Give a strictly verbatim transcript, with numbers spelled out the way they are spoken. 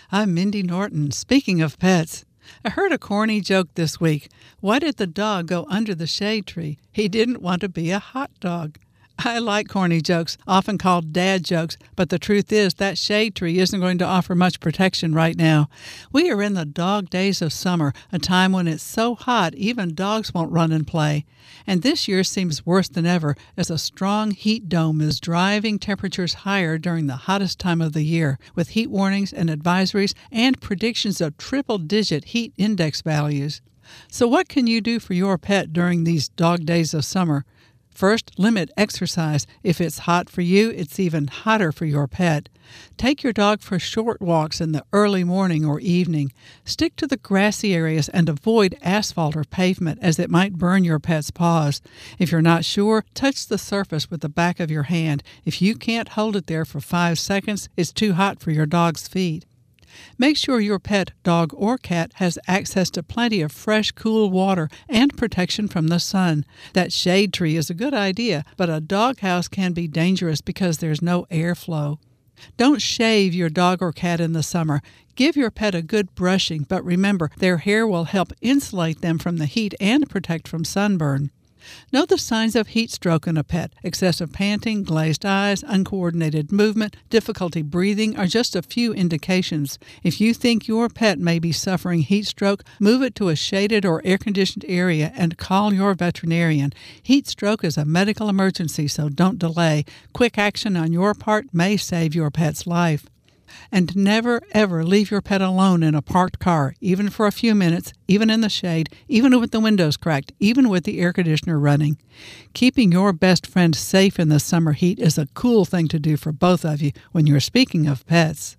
I'm Mindy Norton. Speaking of pets, I heard a corny joke this week. Why did the dog go under the shade tree? He didn't want to be a hot dog. I like corny jokes, often called dad jokes, but the truth is that shade tree isn't going to offer much protection right now. We are in the dog days of summer, a time when it's so hot even dogs won't run and play. And this year seems worse than ever as a strong heat dome is driving temperatures higher during the hottest time of the year, with heat warnings and advisories and predictions of triple-digit heat index values. So what can you do for your pet during these dog days of summer? First, limit exercise. If it's hot for you, it's even hotter for your pet. Take your dog for short walks in the early morning or evening. Stick to the grassy areas and avoid asphalt or pavement as it might burn your pet's paws. If you're not sure, touch the surface with the back of your hand. If you can't hold it there for five seconds, it's too hot for your dog's feet. Make sure your pet, dog or cat, has access to plenty of fresh, cool water and protection from the sun. That shade tree is a good idea, but a doghouse can be dangerous because there's no airflow. Don't shave your dog or cat in the summer. Give your pet a good brushing, but remember, their hair will help insulate them from the heat and protect from sunburn. Know the signs of heat stroke in a pet. Excessive panting, glazed eyes, uncoordinated movement, difficulty breathing are just a few indications. If you think your pet may be suffering heat stroke, move it to a shaded or air-conditioned area and call your veterinarian. Heat stroke is a medical emergency, so don't delay. Quick action on your part may save your pet's life. And never, ever leave your pet alone in a parked car, even for a few minutes, even in the shade, even with the windows cracked, even with the air conditioner running. Keeping your best friend safe in the summer heat is a cool thing to do for both of you when you're speaking of pets.